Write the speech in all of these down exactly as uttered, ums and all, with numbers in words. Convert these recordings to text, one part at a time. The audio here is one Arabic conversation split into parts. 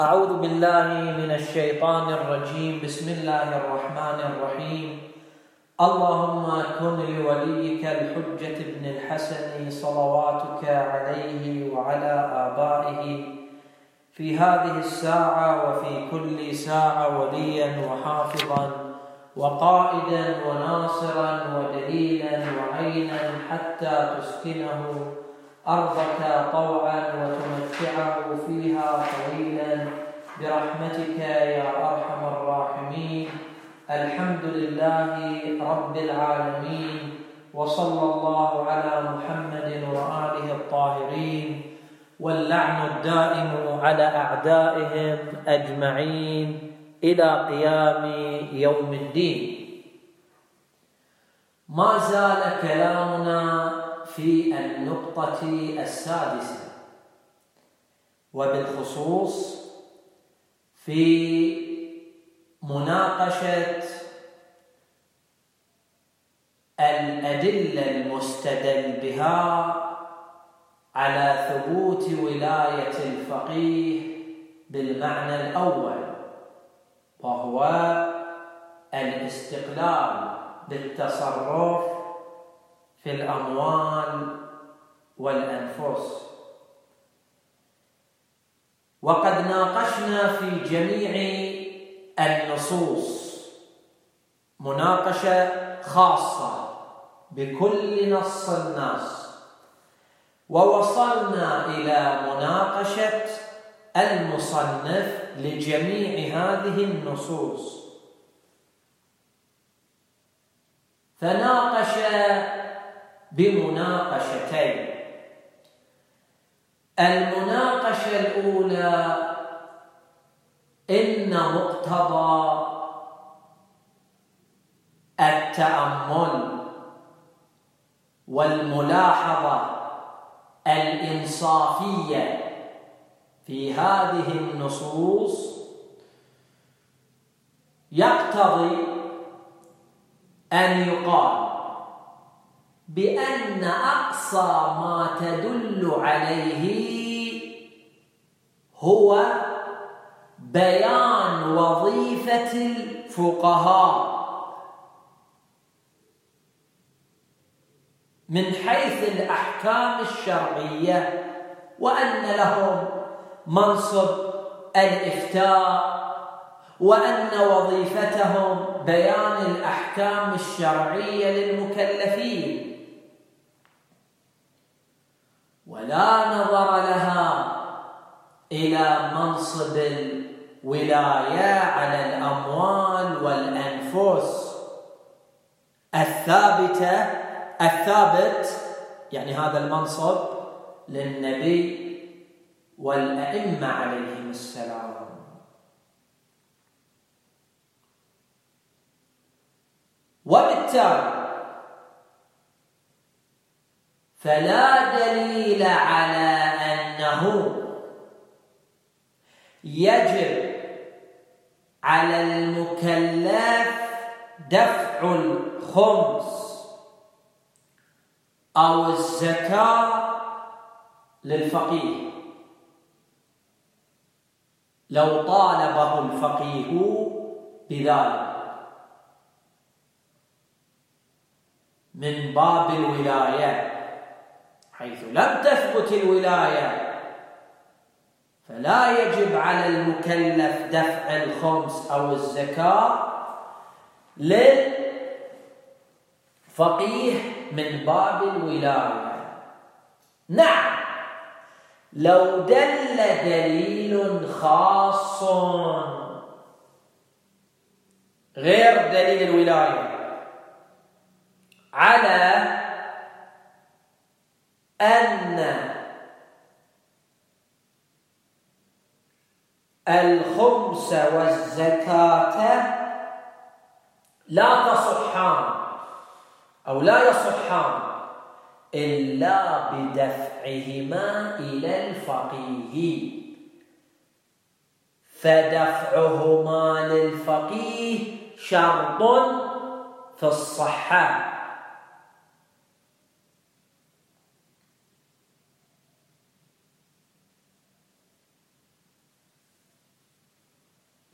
أعوذ بالله من الشيطان الرجيم. بسم الله الرحمن الرحيم. اللهم كن لوليك الحجة ابن الحسن صلواتك عليه وعلى آبائه في هذه الساعة وفي كل ساعة وليا وحافظا وقائدا وناصرا ودليلا وعينا حتى تسكنه أرضك طوعا وتمتعه فيها طويلا برحمتك يا أرحم الراحمين. الحمد لله رب العالمين، وصلى الله على محمد وآله الطاهرين، واللعن الدائم على أعدائهم أجمعين إلى قيام يوم الدين. ما زال كلامنا في النقطة السادسة، وبالخصوص في مناقشة الأدلة المستدل بها على ثبوت ولاية الفقيه بالمعنى الأول، وهو الاستقلال بالتصرف في الأموال والأنفس. وقد ناقشنا في جميع النصوص مناقشة خاصة بكل نص النص، ووصلنا إلى مناقشة المصنف لجميع هذه النصوص، فناقش بمناقشتين. المناقشة الأولى إن مقتضى التأمل والملاحظة الإنصافية في هذه النصوص يقتضي أن يقال بأن أقصى ما تدل عليه هو بيان وظيفة الفقهاء من حيث الأحكام الشرعية، وأن لهم منصب الإفتاء، وأن وظيفتهم بيان الأحكام الشرعية للمكلفين، ولا نظر لها إلى منصب الولاية على الأموال والأنفس الثابتة الثابت يعني هذا المنصب للنبي والأئمة عليهم السلام. وبالتالي فلا دليل على أنه يجب على المكلف دفع الخمس أو الزكاة للفقيه لو طالبه الفقيه بذلك من باب الولاية، حيث لم تثبت الولاية فلا يجب على المكلف دفع الخمس أو الزكاة للفقيه من باب الولاية. نعم، لو دل دليل خاص غير دليل الولاية على أن الخمس والزكاة لا تصحان أو لا يصحان إلا بدفعهما إلى الفقيه، فدفعهما للفقيه شرط في الصحة.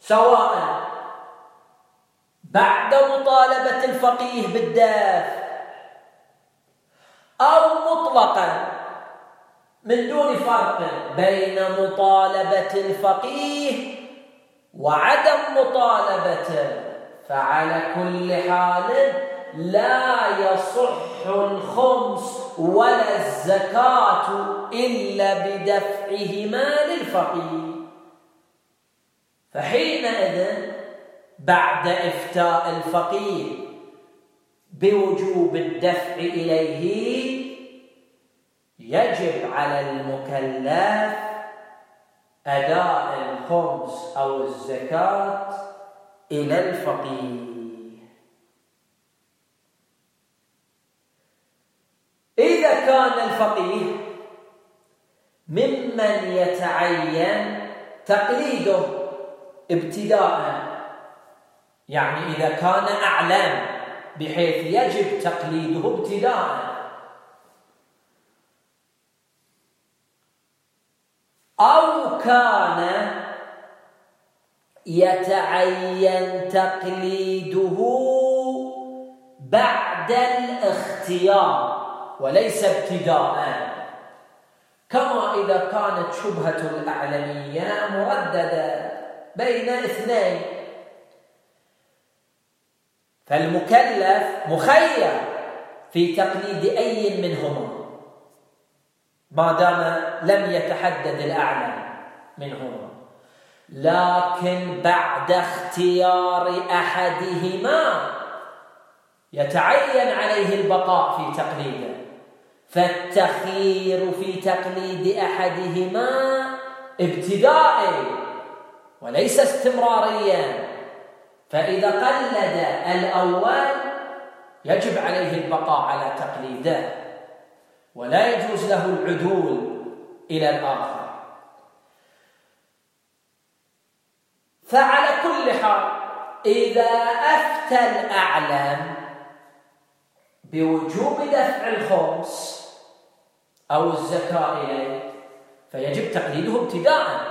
سواء بعد مطالبة الفقيه بالدفع أو مطلقا من دون فرق بين مطالبة الفقيه وعدم مطالبته، فعلى كل حال لا يصح الخمس ولا الزكاة إلا بدفعهما للفقيه. فحينئذ بعد إفتاء الفقيه بوجوب الدفع إليه يجب على المكلف أداء الخمس أو الزكاة إلى الفقيه. إذا كان الفقيه ممن يتعين تقليده ابتداء، يعني إذا كان أعلم بحيث يجب تقليده ابتداء، أو كان يتعين تقليده بعد الاختيار وليس ابتداء، كما إذا كانت شبهة الأعلمية مرددة بين اثنين، فالمكلف مخير في تقليد أي منهما ما دام لم يتحدد الأعلم منهما، لكن بعد اختيار أحدهما يتعين عليه البقاء في تقليده، فالتخيير في تقليد أحدهما ابتدائي وليس استمراريا، فإذا قلد الأول يجب عليه البقاء على تقليده ولا يجوز له العدول إلى الآخر. فعلى كل حال إذا أفتى الأعلم بوجوب دفع الخمس أو الزكاة إليه فيجب تقليده ابتداء،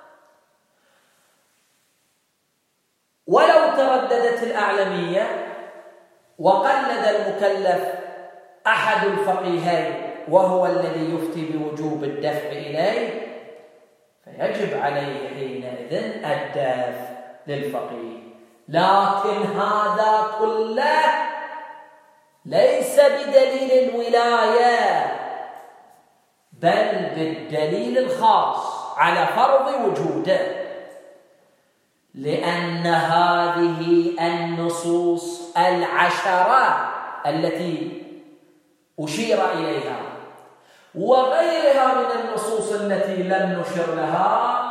ولو ترددت الأعلمية وقلد المكلف أحد الفقيهين وهو الذي يفتي بوجوب الدفع إليه فيجب عليه حينئذ الدفع للفقيه. لكن هذا كله ليس بدليل الولاية بل بالدليل الخاص على فرض وجوده، لأن هذه النصوص العشرة التي أشير إليها وغيرها من النصوص التي لم نشر لها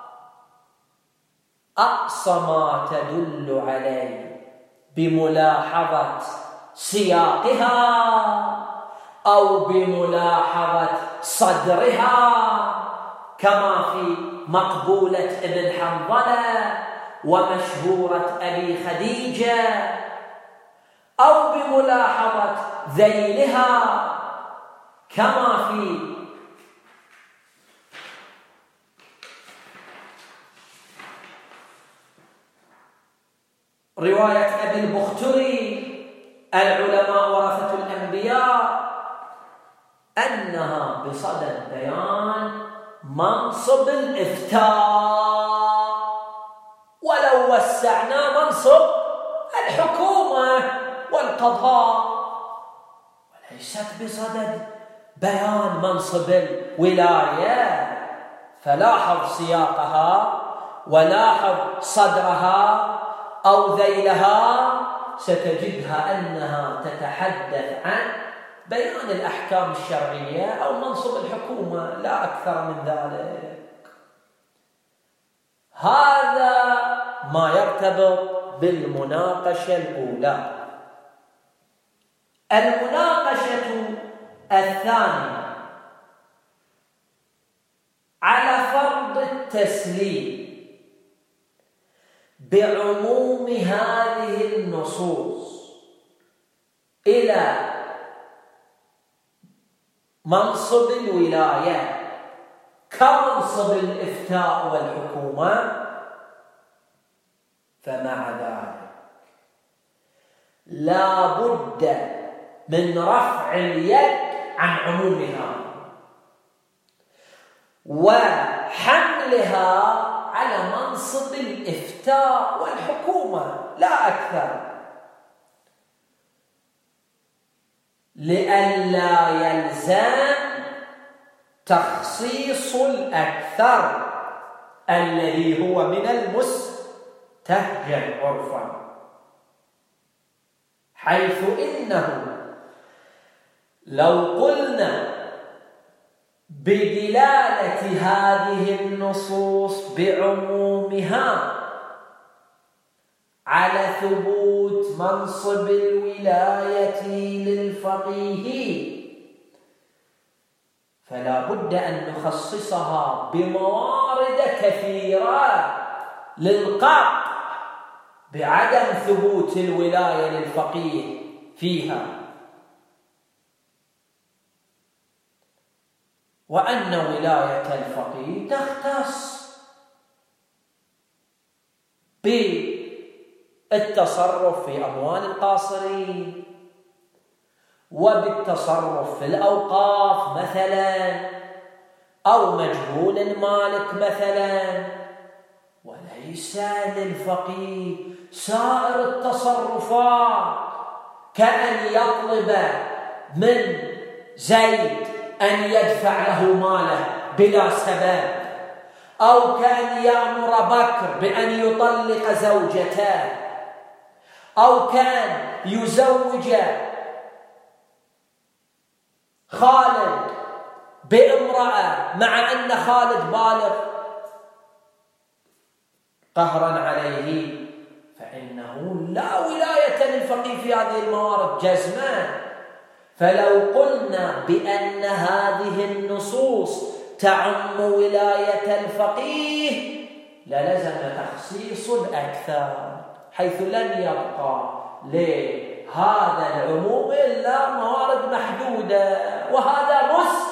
أقصى ما تدل عليه بملاحظة سياقها أو بملاحظة صدرها، كما في مقبولة ابن حنظلة ومشهورة أبي خديجة، أو بملاحظة ذيلها كما في رواية أبي البختري العلماء ورثة الأنبياء، أنها بصدد بيان منصب الإفتاء، ولو وسعنا منصب الحكومة والقضاء، وليست بصدد بيان منصب الولاية. فلاحظ سياقها ولاحظ صدرها أو ذيلها، ستجدها أنها تتحدث عن بيان الأحكام الشرعية أو منصب الحكومة، لا أكثر من ذلك. هذا ما يرتبط بالمناقشة الأولى. المناقشة الثانية على فرض التسليم بعموم هذه النصوص إلى منصب الولاية كمنصب الإفتاء والحكومة، فمع ذلك لا بد من رفع اليد عن عمومها وحملها على منصب الإفتاء والحكومة لا أكثر، لئلا يلزم تخصيص الأكثر الذي هو من المستهجن عرفا، حيث إنه لو قلنا بدلالة هذه النصوص بعمومها على ثبوت منصب الولاية للفقيه، فلا بد أن نخصصها بموارد كثيرة للقطع بعدم ثبوت الولاية للفقيه فيها، وأن ولاية الفقيه تختص بالتصرف في أموال القاصرين وبالتصرف في الأوقاف مثلا أو مجهول المالك مثلا، وليس للفقيه سائر التصرفات، كأن يطلب من زيد أن يدفع له ماله بلا سبب، أو كأن يأمر بكر بأن يطلق زوجته، أو كان يزوج خالد بامرأة مع أن خالد بالغ قهرا عليه، فإنه لا ولاية للفقيه في هذه الموارد جزما. فلو قلنا بأن هذه النصوص تعم ولاية الفقيه للزم تخصيص الأكثر، حيث لن يبقى لهذا العموم إلا موارد محدودة، وهذا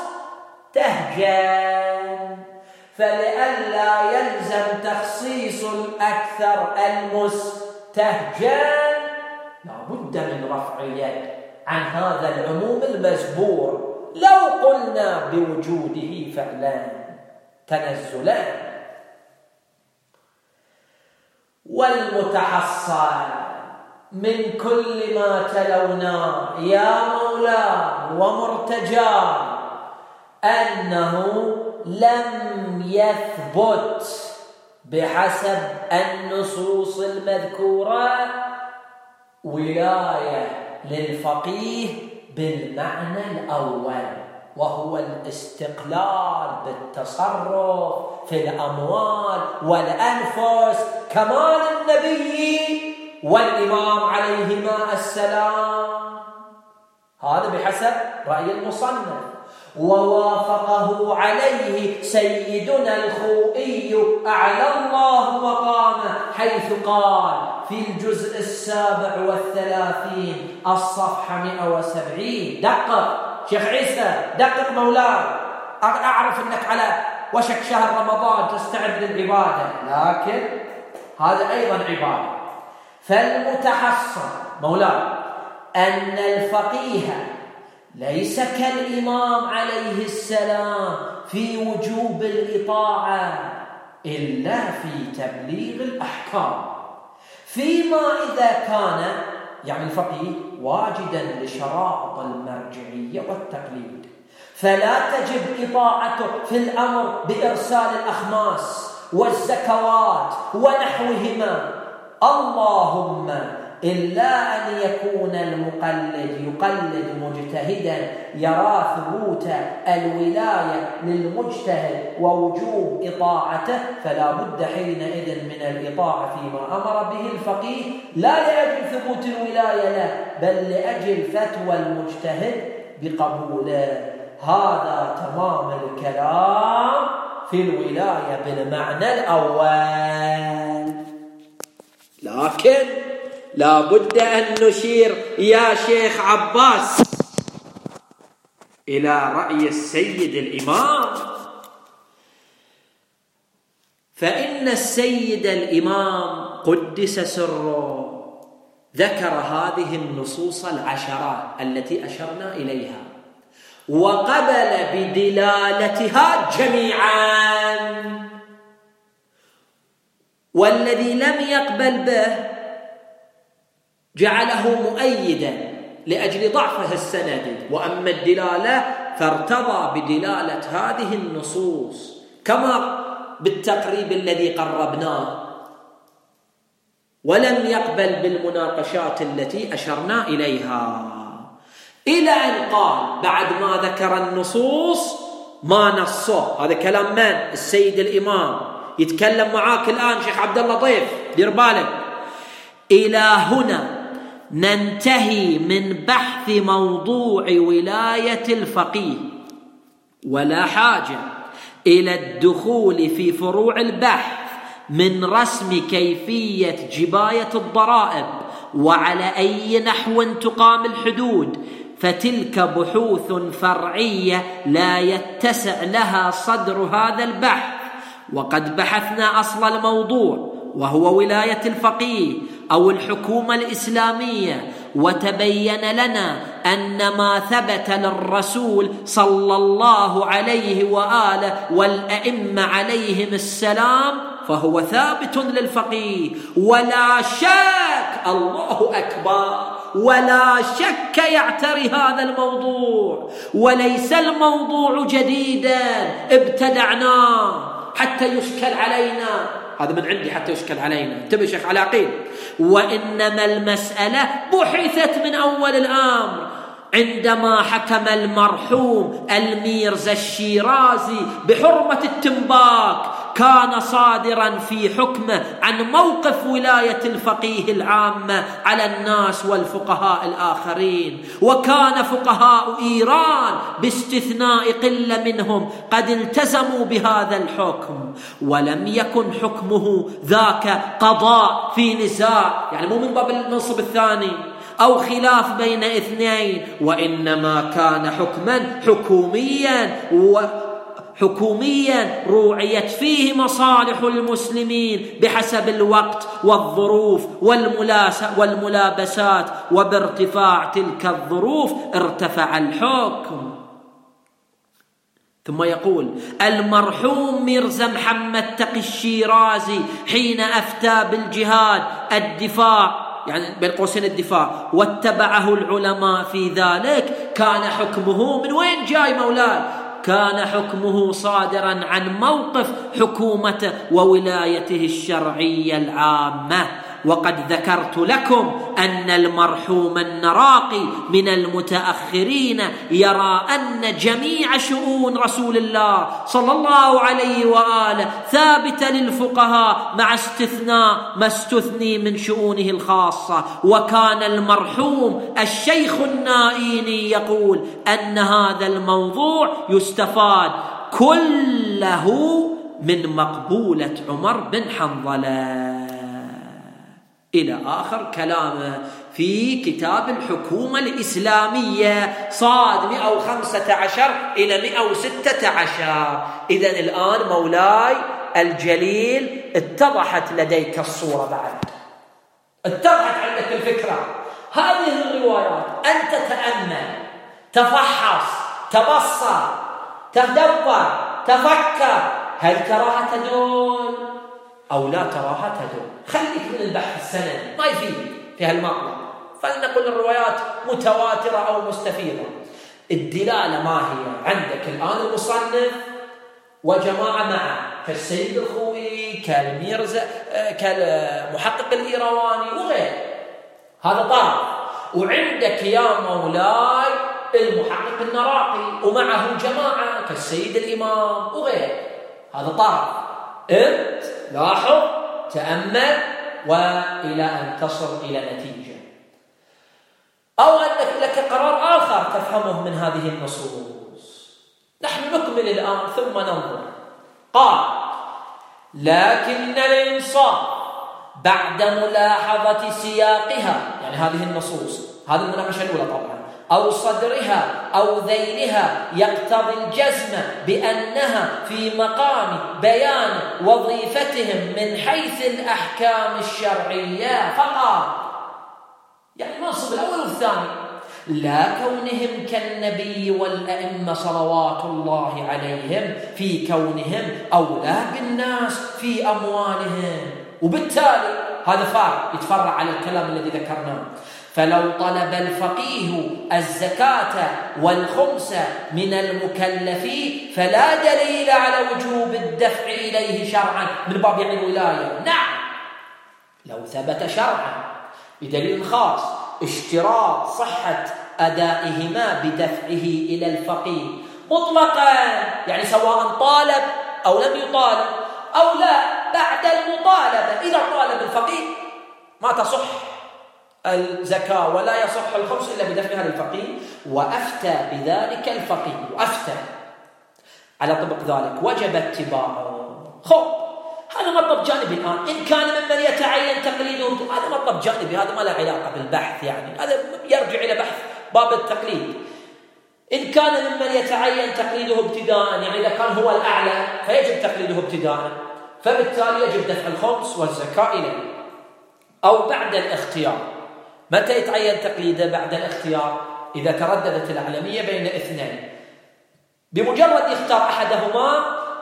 مستهجن. فلئلا يلزم تخصيص الأكثر المستهجن لا بد من رفع اليد عن هذا العموم المزبور، لو قلنا بوجوده فعلا تنزلا. والمتحصل من كل ما تلوناه يا مولاي ومرتجاه أنه لم يثبت بحسب النصوص المذكورة ولاية للفقيه بالمعنى الأول، وهو الاستقلال بالتصرف في الأموال والأنفس كمال النبي والإمام عليهما السلام. هذا بحسب رأي المصنف، ووافقه عليه سيدنا الخوئي أعلى الله مقامه، حيث قال في الجزء السابع والثلاثين الصفحة مئة وسبعين. دقق شيخ عيسى، دقق مولاي، أعرف أنك على وشك شهر رمضان تستعد للعبادة، لكن هذا أيضا عبادة. فالمتحصل مولاي أن الفقيه ليس كالإمام عليه السلام في وجوب الإطاعة إلا في تبليغ الأحكام، فيما إذا كان يعني الفقيه واجدا لشرائط المرجعية والتقليد، فلا تجب إطاعته في الأمر بإرسال الأخماس والزكوات ونحوهما، اللهم إلا أن يكون المقلد يقلد مجتهدا يرى ثبوت الولاية للمجتهد ووجوب إطاعته، فلا بد حينئذ من الإطاعة فيما أمر به الفقيه، لا لأجل ثبوت الولاية له بل لأجل فتوى المجتهد بقبوله. هذا تمام الكلام في الولاية بالمعنى الأول. لكن لا بد أن نشير يا شيخ عباس إلى رأي السيد الإمام، فإن السيد الإمام قدس سره ذكر هذه النصوص العشرات التي أشرنا إليها وقبل بدلالتها جميعا، والذي لم يقبل به جعله مؤيدا لأجل ضعفه السندي، وأما الدلالة فارتضى بدلالة هذه النصوص كما بالتقريب الذي قربناه، ولم يقبل بالمناقشات التي أشرنا إليها، إلى أن قال بعد ما ذكر النصوص ما نصه. هذا كلام من؟ السيد الإمام. يتكلم معاك الآن شيخ عبد الله ضيف، دير بالك. إلى هنا ننتهي من بحث موضوع ولاية الفقيه، ولا حاجة إلى الدخول في فروع البحث من رسم كيفية جباية الضرائب وعلى أي نحو تقام الحدود، فتلك بحوث فرعية لا يتسع لها صدر هذا البحث. وقد بحثنا أصل الموضوع وهو ولاية الفقيه أو الحكومة الإسلامية، وتبين لنا أن ما ثبت للرسول صلى الله عليه وآله والأئمة عليهم السلام فهو ثابت للفقيه، ولا شك، الله أكبر، ولا شك يعتري هذا الموضوع، وليس الموضوع جديدا ابتدعناه حتى يشكل علينا. هذا من عندي حتى يشكل علينا، انتبه شيخ علاقين. وإنما المسألة بحثت من أول الأمر عندما حكم المرحوم الميرزا الشيرازي بحرمة التنباك، كان صادرا في حكمه عن موقف ولاية الفقيه العامة على الناس والفقهاء الآخرين، وكان فقهاء إيران باستثناء قلة منهم قد التزموا بهذا الحكم، ولم يكن حكمه ذاك قضاء في نزاع، يعني مو من باب المنصب الثاني أو خلاف بين اثنين، وإنما كان حكما حكوميا وحكوميا روعيت فيه مصالح المسلمين بحسب الوقت والظروف والملابسات، وبارتفاع تلك الظروف ارتفع الحكم. ثم يقول المرحوم ميرزا محمد تقي الشيرازي حين أفتى بالجهاد الدفاع، يعني بين قوسين الدفاع، واتبعه العلماء في ذلك، كان حكمه من وين جاي مولاي؟ كان حكمه صادرا عن موقف حكومته وولايته الشرعية العامة. وقد ذكرت لكم أن المرحوم النراقي من المتأخرين يرى أن جميع شؤون رسول الله صلى الله عليه وآله ثابتة للفقهاء مع استثناء ما استثني من شؤونه الخاصة. وكان المرحوم الشيخ النائيني يقول أن هذا الموضوع يستفاد كله من مقبولة عمر بن حنظلة، إلى آخر كلامه في كتاب الحكومة الإسلامية صاد مئة وخمسة عشر إلى مئة وستة عشر. إذن الآن مولاي الجليل اتضحت لديك الصورة، بعد اتضحت عندك الفكرة. هذه الروايات أنت تأمل، تفحص، تبصر، تدبر، تفكر، هل تراها تدل أو لا تراها تدل؟ خليك من البحث السندي، ما يفيد في هالمطلب. فلنقل الروايات متواترة أو مستفيضة. الدلالة ما هي؟ عندك الآن المصنف وجماعة معه كالسيد الخوئي، كالميرزا، كالمحقق الإيرواني وغير، هذا طرف. وعندك يا مولاي المحقق النراقي ومعه جماعة كالسيد الإمام وغير، هذا طرف. انت لاحظ، تأمل، وإلى أن تصل إلى نتيجة، أو أنك لك قرار آخر تفهمه من هذه النصوص. نحن نكمل الآن ثم ننظر. قال لكن الإنصاف بعد ملاحظة سياقها، يعني هذه النصوص، هذه المناقشة الأولى طبعا، أو صدرها أو ذيلها يقتضي الجزم بأنها في مقام بيان وظيفتهم من حيث الأحكام الشرعية فقط. يعني المنصب الأول والثاني، لا كونهم كالنبي والأئمة صلوات الله عليهم في كونهم أولى بالناس في أموالهم. وبالتالي هذا فارق يتفرع على الكلام الذي ذكرناه. فلو طلب الفقيه الزكاة والخمس من المكلفين فلا دليل على وجوب الدفع إليه شرعا من باب يعني الولاية. نعم لو ثبت شرعا بدليل خاص اشتراط صحة أدائهما بدفعه إلى الفقيه مطلقا، يعني سواء طالب أو لم يطالب أو لا بعد المطالبة. إذا طالب الفقيه ما تصح الزكاة ولا يصح الخمس إلا بدفعها للفقيه، وأفتى بذلك الفقيه وأفتى على طبق ذلك وجب اتباعه. خب هذا مطلب جانبي الآن. إن كان ممن يتعين تقليده هذا مطلب جانبي، هذا ما له علاقة بالبحث، يعني هذا يرجع إلى بحث باب التقليد. إن كان ممن يتعين تقليده ابتداء، يعني إذا كان هو الأعلى فيجب تقليده ابتداء، فبالتالي يجب دفع الخمس والزكاة إليه. أو بعد الاختيار، متى يتعين تقليده؟ بعد الاختيار، إذا ترددت الأعلمية بين اثنين، بمجرد يختار أحدهما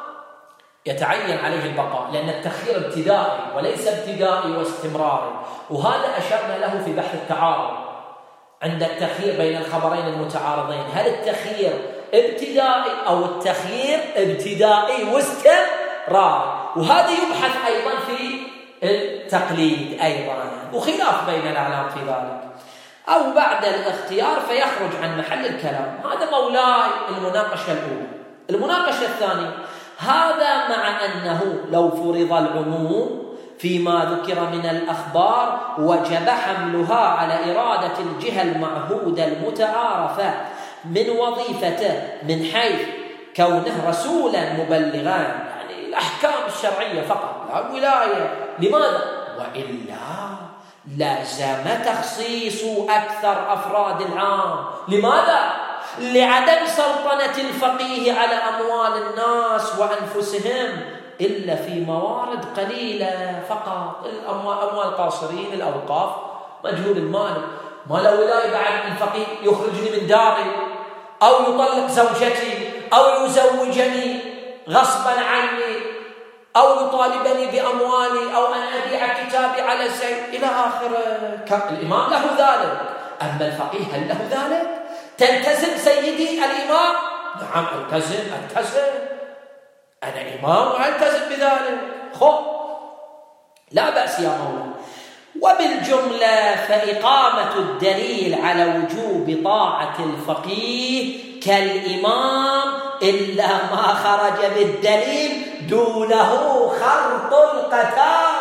يتعين عليه البقاء، لأن التخيير ابتدائي وليس ابتدائي واستمراري. وهذا أشرنا له في بحث التعارض عند التخيير بين الخبرين المتعارضين، هل التخيير ابتدائي أو التخيير ابتدائي واستمراري. وهذا يبحث أيضا في التقليد أيضا، وخلاف بين الأعلام في ذلك. أو بعد الاختيار فيخرج عن محل الكلام. هذا مولاي المناقشة الأولى. المناقشة الثانية، هذا مع أنه لو فرض العموم فيما ذكر من الأخبار وجب حملها على إرادة الجهة المعهودة المتعارفة من وظيفته من حيث كونه رسولا مبلغا، يعني الأحكام الشرعية فقط لا الولاية. لماذا؟ وإلا لازم تخصيص أكثر أفراد العام. لماذا؟ لعدم سلطنة الفقيه على أموال الناس وأنفسهم إلا في موارد قليلة فقط، الأموال أموال القاصرين، الأوقاف، مجهول المال. ما له ولاية بعد الفقيه يخرجني من داري أو يطلق زوجتي أو يزوجني غصبا عني أو يطالبني بأموالي أو أن أبيع كتابي على زيد إلى آخره. الإمام له ذلك، أما الفقيه هل له ذلك؟ تلتزم سيدي الإمام؟ نعم ألتزم ألتزم أنا إمام وألتزم بذلك. خب لا بأس يا مولانا. وبالجملة فإقامة الدليل على وجوب طاعة الفقيه كالإمام إلا ما خرج بالدليل دونه خرط القتال.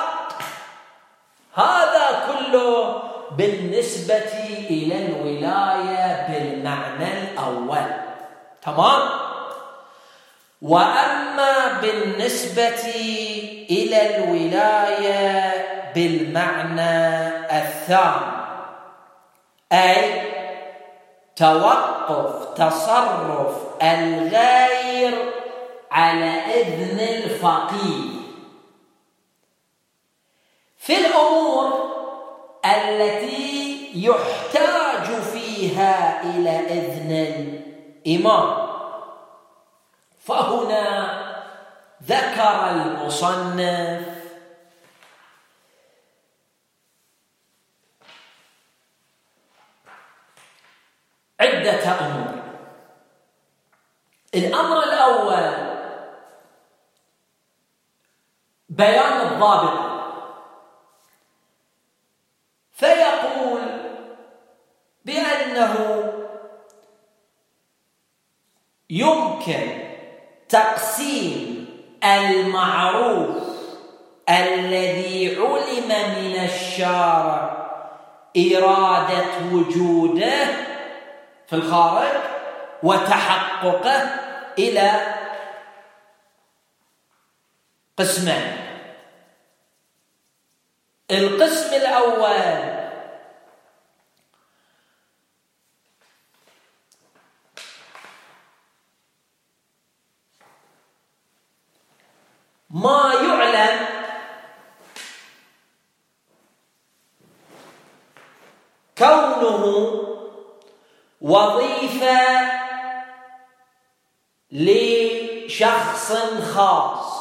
هذا كله بالنسبة إلى الولاية بالمعنى الأول، تمام؟ وأما بالنسبة إلى الولاية بالمعنى الثاني، أي توقف تصرف الغير على إذن الفقيه في الأمور التي يحتاج فيها إلى إذن الإمام. فهنا ذكر المصنف عدة أمور. الأمر الأول بيان الضابط، فيقول بأنه يمكن تقسيم المعروف الذي علم من الشارع إرادة وجوده في الخارج وتحققه إلى قسمين. القسم الأول كونه وظيفة لشخص خاص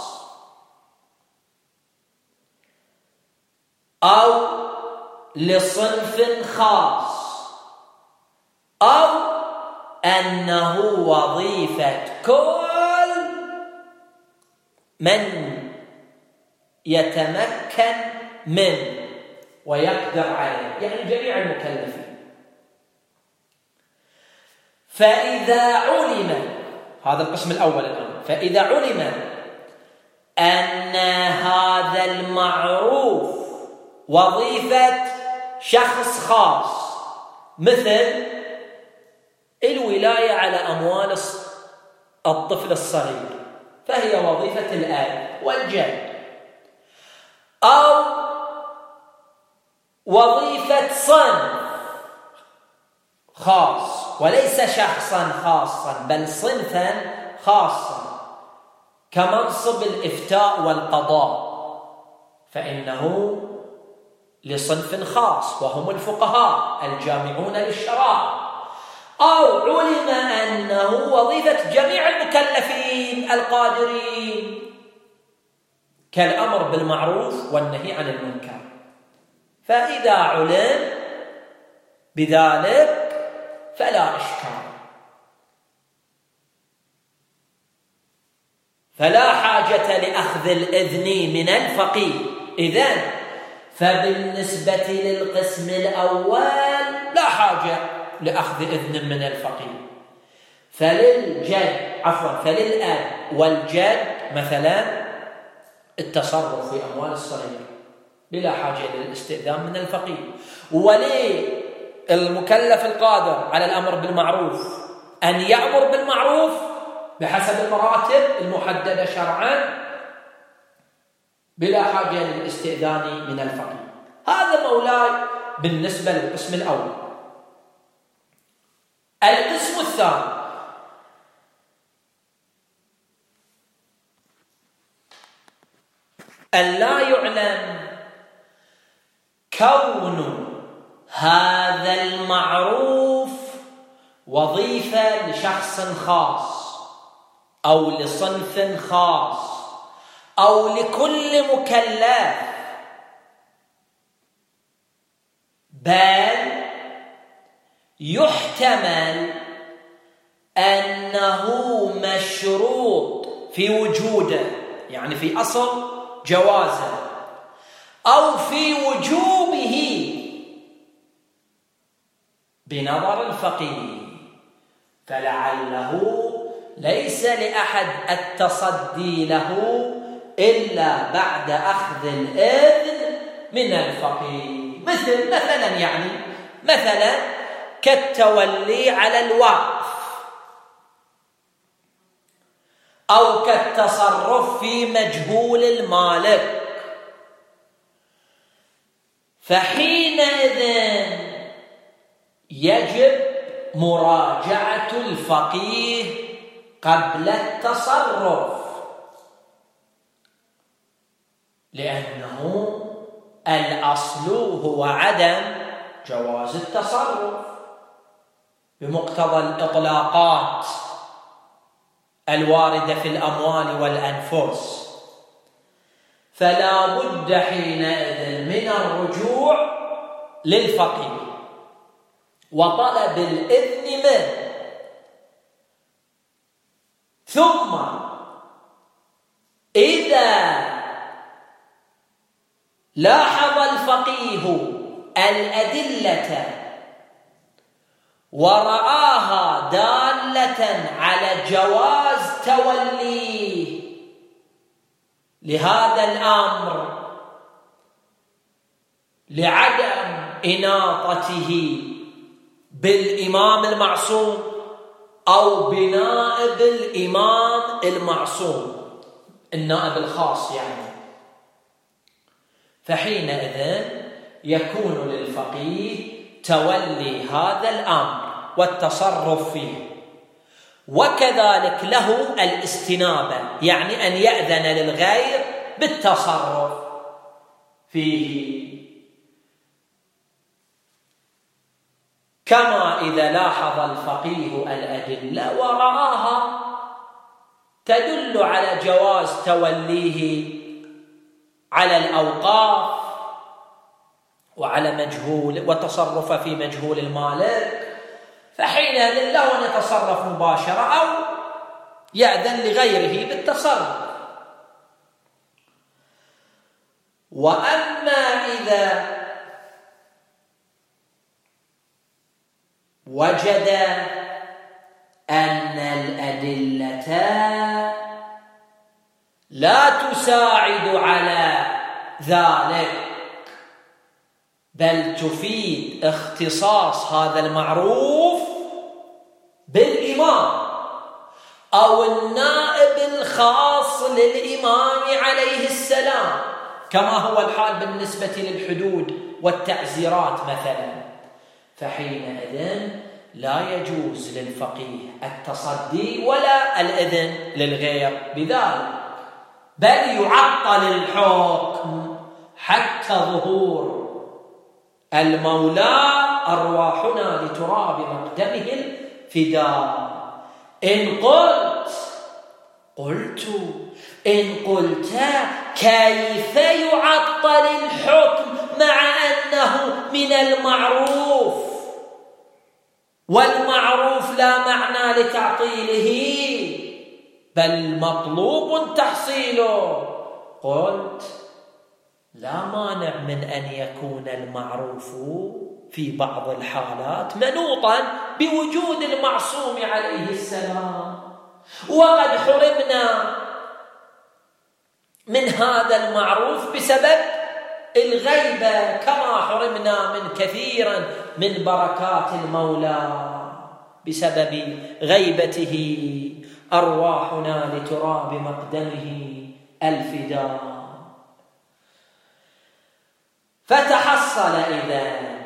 أو لصنف خاص أو أنه وظيفة كل من يتمكن منه ويقدر عليه، يعني جميع المكلفين. فإذا علم، هذا القسم الأول الآن، فإذا علم أن هذا المعروف وظيفة شخص خاص، مثل الولاية على أموال الطفل الصغير فهي وظيفة الأب والجد، أو وظيفة صنف خاص وليس شخصا خاصا بل صنفا خاصا كمنصب الإفتاء والقضاء، فإنه لصنف خاص وهم الفقهاء الجامعون للشرائع. أو علم أنه وظيفة جميع المكلفين القادرين كالأمر بالمعروف والنهي عن المنكر، فإذا علم بذلك فلا إشكال، فلا حاجة لأخذ الإذن من الفقيه. إذن فبالنسبة للقسم الأول لا حاجة لأخذ إذن من الفقيه، فللجد عفوا فللأب والجد مثلا التصرف في أموال الصغير بلا حاجة للاستئذان من الفقيه، وللمكلف القادر على الأمر بالمعروف أن يأمر بالمعروف بحسب المراتب المحددة شرعا بلا حاجة للاستئذان من الفقيه. هذا مولاي بالنسبة للقسم الأول. القسم الثاني أن لا يعلم كون هذا المعروف وظيفة لشخص خاص أو لصنف خاص أو لكل مكلف، بل يحتمل أنه مشروط في وجوده، يعني في أصل جوازه، أو في وجوبه بنظر الفقيه، فلعله ليس لأحد التصدي له إلا بعد أخذ الإذن من الفقيه. مثل مثلا يعني مثلا كالتولي على الوقف أو كالتصرف في مجهول المالك، فحينئذ يجب مراجعة الفقيه قبل التصرف، لأنه الأصل هو عدم جواز التصرف بمقتضى الإطلاقات الواردة في الأموال والأنفس، فلا بد حينئذ من الرجوع للفقيه وطلب الإذن منه. ثم إذا لاحظ الفقيه الأدلة ورآها دالة على جواز توليه لهذا الأمر لعدم إناطته بالإمام المعصوم أو بنائب الإمام المعصوم، النائب الخاص يعني، فحينئذ يكون للفقيه تولي هذا الأمر والتصرف فيه، وكذلك له الاستنابة، يعني أن يأذن للغير بالتصرف فيه. كما إذا لاحظ الفقيه الأدلة ورآها تدل على جواز توليه على الأوقاف وعلى مجهول وتصرف في مجهول المالك، فحينئذ له أن يتصرف مباشرة أو يأذن لغيره بالتصرف. وأما إذا وجد أن الأدلة لا تساعد على ذلك بل تفيد اختصاص هذا المعروف بالإمام أو النائب الخاص للإمام عليه السلام، كما هو الحال بالنسبة للحدود والتعزيرات مثلا، فحينئذ لا يجوز للفقيه التصدي ولا الإذن للغير بذلك، بل يعطل الحكم حتى ظهور المولى أرواحنا لتراب مقدمه الفداء. إن قلت قلت إن قلت كيف يعطل الحكم مع أنه من المعروف والمعروف لا معنى لتعطيله بل مطلوب تحصيله؟ قلت لا مانع من أن يكون المعروف في بعض الحالات منوطا بوجود المعصوم عليه السلام، وقد حرمنا من هذا المعروف بسبب الغيبة كما حرمنا من كثيرا من بركات المولى بسبب غيبته أرواحنا لتراب مقدمه الفداء. فتحصل إذن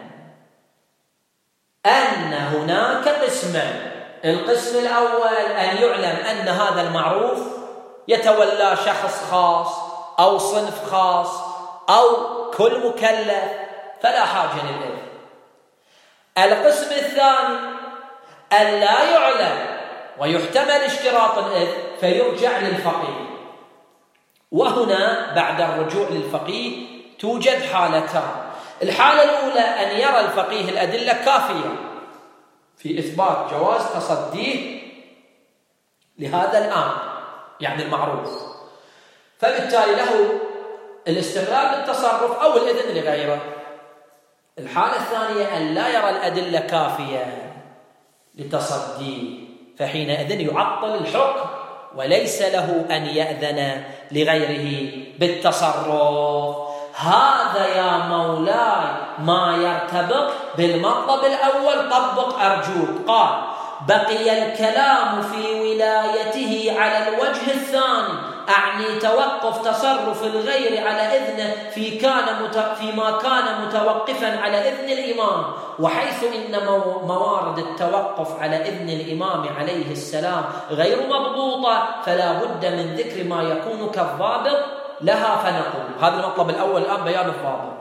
أن هناك قسمان: القسم الأول أن يعلم أن هذا المعروف يتولى شخص خاص أو صنف خاص أو كل مكلف فلا حاجة للإذن. القسم الثاني أن لا يعلم ويحتمل اشتراط الإذن فيرجع للفقيه، وهنا بعد الرجوع للفقيه توجد حالتان: الحالة الأولى أن يرى الفقيه الأدلة كافية في إثبات جواز تصديه لهذا الأمر يعني المعروف، فبالتالي له الاستقلال بالتصرف أو الإذن لغيره. الحالة الثانية أن لا يرى الأدلة كافية لتصديه، فحينئذ يعطل الحكم وليس له أن يأذن لغيره بالتصرف. هذا يا مولاي ما يرتبط بالمطلب الأول، طبق أرجوك. قال: بقي الكلام في ولايته على الوجه الثاني، أعني توقف تصرف الغير على إذنه في كان مت... فيما كان متوقفا على إذن الإمام، وحيث إن مو... موارد التوقف على إذن الإمام عليه السلام غير مضبوطة فلا بد من ذكر ما يكون كالضابط لها. فنقول هذا المطلب الأول الآن بيان الضابط: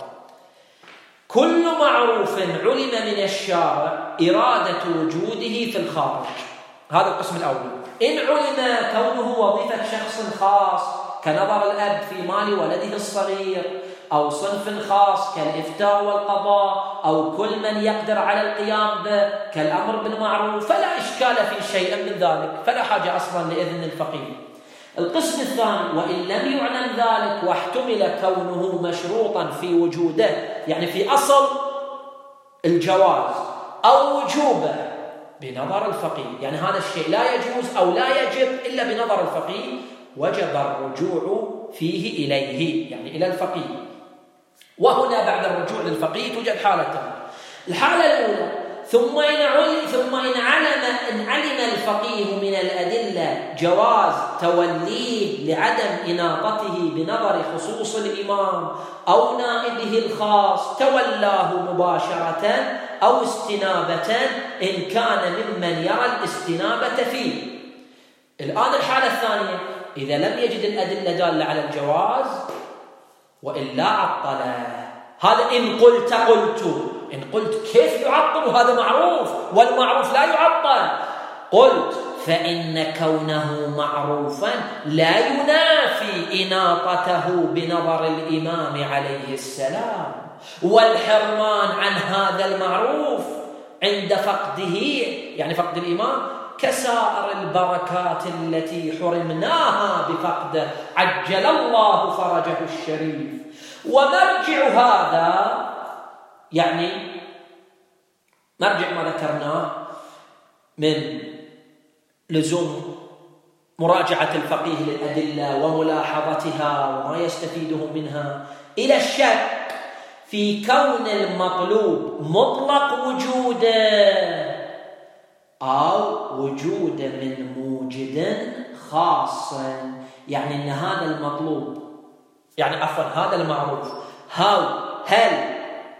كل معروف علم من الشارع إرادة وجوده في الخارج. هذا القسم الأول. إن علم كونه وظيفة شخص خاص كنظر الأب في مال ولده الصغير، أو صنف خاص كالإفتاء والقضاء، أو كل من يقدر على القيام به كالأمر بالمعروف، فلا إشكال في شيء من ذلك، فلا حاجة أصلا لإذن الفقيه. القسم الثاني: وإن لم يعلم ذلك واحتمل كونه مشروطا في وجوده، يعني في أصل الجواز أو وجوبه بنظر الفقيه، يعني هذا الشيء لا يجوز أو لا يجب إلا بنظر الفقيه، وجب الرجوع فيه إليه، يعني إلى الفقيه. وهنا بعد الرجوع للفقيه توجد حالتان: الحالة الأولى ثم إن علم ثم إن علم إن علم الفقيه من الأدلة جواز توليه لعدم إناطته بنظر خصوص الإمام أو نائبه الخاص تولاه مباشرة أو استنابة إن كان ممن يرى الاستنابة فيه. الآن الحالة الثانية: إذا لم يجد الأدلة دالة على الجواز وإلا عطله. هذا إن قلت قلت إن قلت كيف يعطل وهذا معروف والمعروف لا يعطل، قلت فإن كونه معروفا لا ينافي إناطته بنظر الإمام عليه السلام، والحرمان عن هذا المعروف عند فقده يعني فقد الإمام كسائر البركات التي حرمناها بفقده عجل الله فرجه الشريف. ومرجع هذا يعني مرجع ما ذكرناه من لزوم مراجعة الفقيه للأدلة وملاحظتها وما يستفيده منها إلى الشك في كون المطلوب مطلق وجوده أو وجود من موجد خاص، يعني أن هذا المطلوب يعني عفوا هذا المعروف هل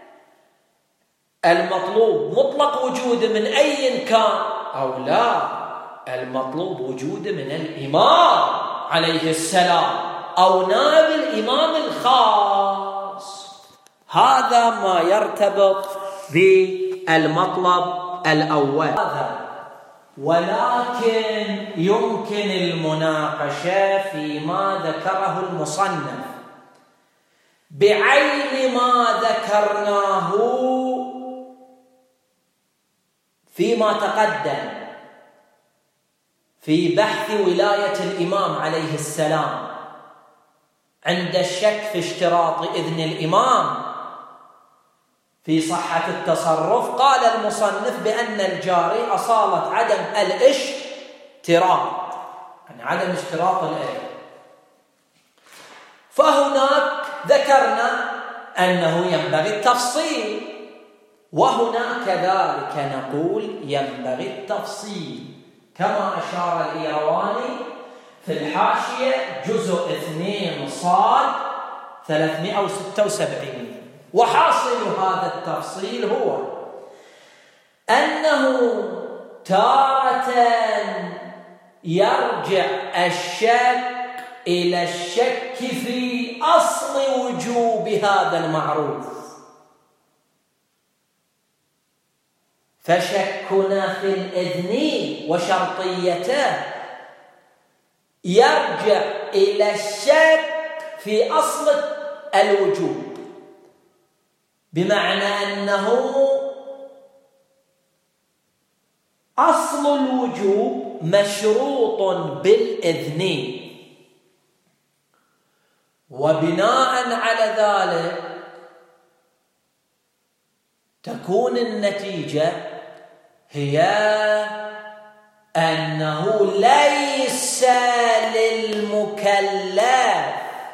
المطلوب مطلق وجوده من أي كان أو لا، المطلوب وجوده من الإمام عليه السلام أو نائب الإمام الخاص. هذا ما يرتبط بالمطلب الأول. ولكن يمكن المناقشة فيما ذكره المصنف بعين ما ذكرناه فيما تقدم في بحث ولاية الإمام عليه السلام عند الشك في اشتراط إذن الإمام في صحة التصرف. قال المصنف بأن الجاري أصالة عدم الاشتراط، يعني عدم اشتراط الإذن. فهناك ذكرنا أنه ينبغي التفصيل، وهنا كذلك نقول ينبغي التفصيل كما أشار الإيرواني في الحاشية جزء اثنين صاد ثلاثمائة وستة وسبعين. وحاصل هذا التفصيل هو أنه تارة يرجع الشك إلى الشك في أصل وجوب هذا المعروف، فشكنا في الإذن وشرطيته يرجع إلى الشك في أصل الوجوب، بمعنى أنه أصل الوجوب مشروط بالإذن، وبناء على ذلك تكون النتيجة هي أنه ليس للمكلف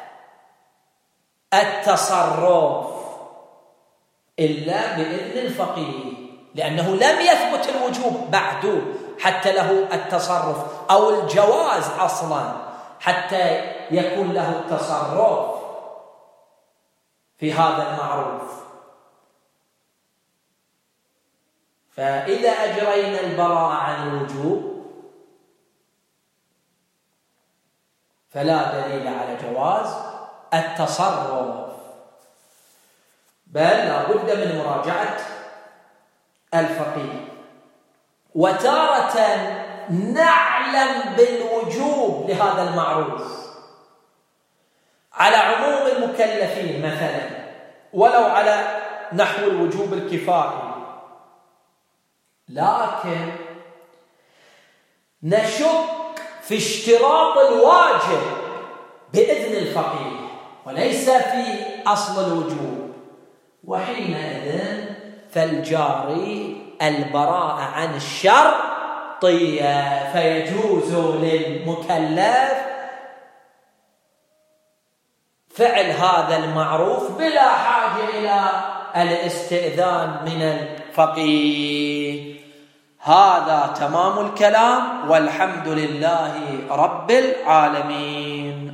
التصرف إلا بإذن الفقيه، لأنه لم يثبت الوجوب بعد حتى له التصرف أو الجواز أصلا حتى يكون له التصرف في هذا المعروف. فإذا أجرينا البراءة عن الوجوب فلا دليل على جواز التصرف، بل لا بد من مراجعة الفقيه. وتارة نعلم بالوجوب لهذا المعروف على عموم المكلفين مثلا، ولو على نحو الوجوب الكفائي، لكن نشك في اشتراط الواجب بإذن الفقيه وليس في أصل الوجوب، وحينئذ فالجاري البراءة عن الشرطية، فيجوز للمكلف فعل هذا المعروف بلا حاجة إلى الاستئذان من الفقيه. هذا تمام الكلام، والحمد لله رب العالمين.